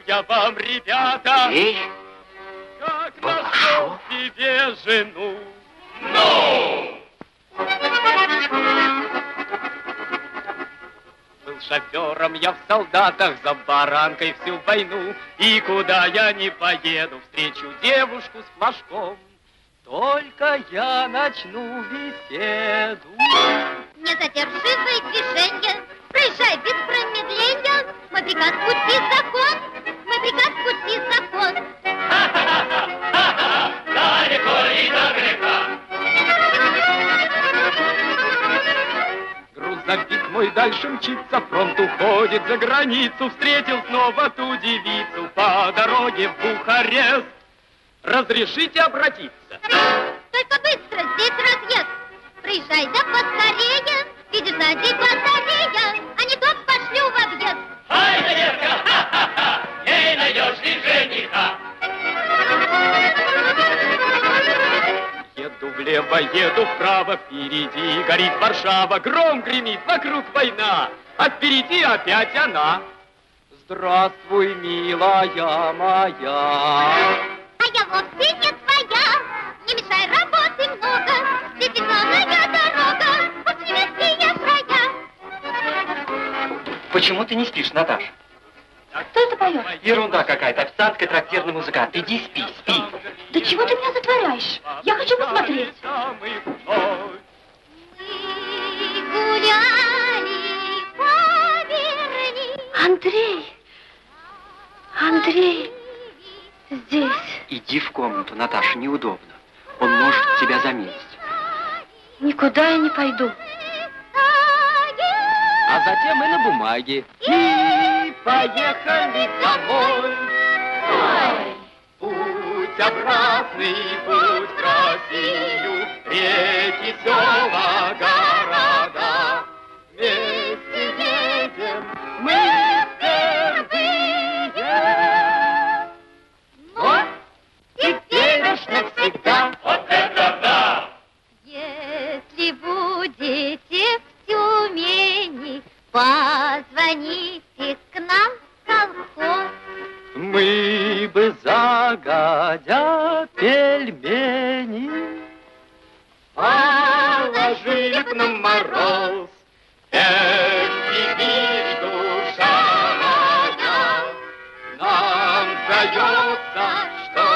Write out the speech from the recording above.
я вам, ребята, как нашел себе жену. Ну! Был шофером я в солдатах, за баранкой всю войну. И куда я не поеду, встречу девушку с флажком. Только я начну беседу. Не задержи свои движения, проезжай без промедления. Мой приказ — пути закон, мой приказ — пути закон. Далеко и до греха. Грузовик мой дальше мчится, фронт уходит за границу. Встретил снова ту девицу по дороге в Бухарест. Разрешите обратиться? Только быстро, здесь разъезд. Проезжай да поскорее, видишь, сзади батарея, а не то пошлю в объезд. Ай, наверка, ха-ха-ха, ей найдешь ли жениха? Еду влево, еду вправо, впереди горит Варшава, гром гремит, вокруг война, а впереди опять она. Здравствуй, милая моя. А я вовсе не твоя, не мешай, работы много, здесь зеленая дорога, вот немецкие края. Почему ты не спишь, Наташа? Кто это поет? Ерунда какая-то, официантка, трактирный музыкант. Иди спи, спи. Да чего ты меня затворяешь? Я хочу посмотреть. Мы гуляли по Берлину. Андрей! Андрей! Здесь. Иди в комнату, Наташа, неудобно. Он может тебя заметить. Никуда я не пойду. А затем и на бумаге. И поехали домой. Ой. Путь обратный, путь в Россию, реки, села, города. Вместе едем мы впервые. Но теперь уж навсегда. Вот это да! Если будете в Тюмени, позвоните к нам в колхоз. Мы бы загодя пельмени положили б на мороз. Эх, Сибирь, душа моя, нам сдается, что